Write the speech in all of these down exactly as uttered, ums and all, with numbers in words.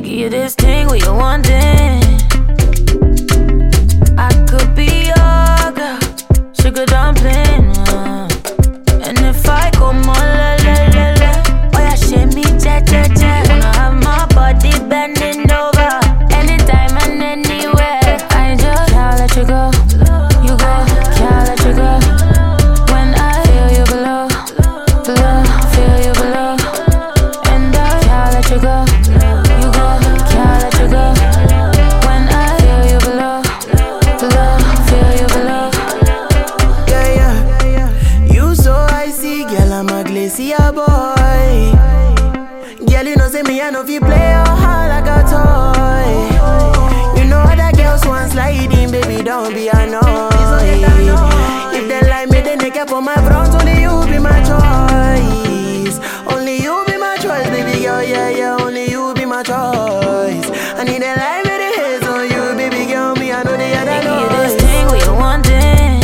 give you this thing what you wanting. I could be your girl, sugar dumpling. Uh. And if I come on, la la la la, oh yeah, shake me, cha cha cha. Wanna have my body bending over, anytime and anywhere. I just can't let you go, you go, can't let you go. When I feel you below, below, feel you below, and I can't let you go, you go, can't let you go. When I feel you below, below, feel you below. Yeah, yeah, you so icy, girl, I'm a glacier boy. Girl, you know say me, I know if you play your heart like a toy. You know other girls want sliding, baby, don't be annoyed. If they like me, then they care for my front. Only you be my choice. Only you be my choice, baby girl, yeah, yeah. Only you be my choice. I need a life with the hands on you, baby girl. Me, I know the other Give you noise. this thing what you wanting.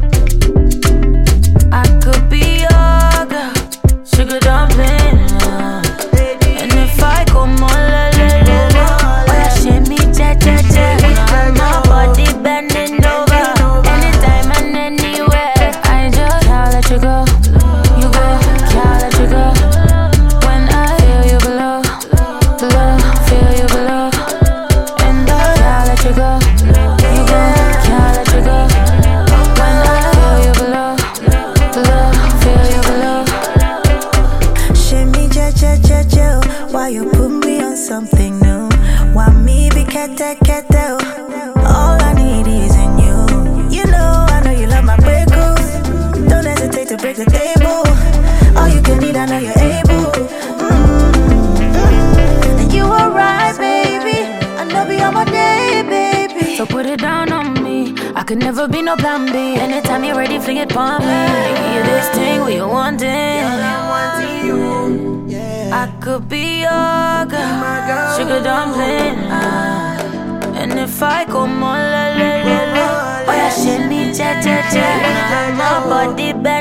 I could be your girl, sugar dumpling. Uh. And if I come on, la la la la, oh yeah, shake me, cha cha cha. Wanna have my body bending over, anytime and anywhere. I just can't let you go, you go, can't let you go. When I feel you below, below, feel you below, and I can't let you go, you go, can't let you go. When I feel you below, below, feel you below. Shimmy, cha cha cha cha. Why you put me on something new? Why me be kete kete? All I need is in you. You know, I know you love my breakthroughs. Don't hesitate to break the table. All you can need, I know you're able. Mm-hmm. And you are right, baby. I know be on my day, baby. So put it down on me. I could never be no plan B. Anytime you're ready, fling it on me. Give you this thing what you wanting. I could be your girl, sugar dumpling. Uh. And if I come on, la la la la, oh yeah, shake me, cha cha cha. Wanna have my body back.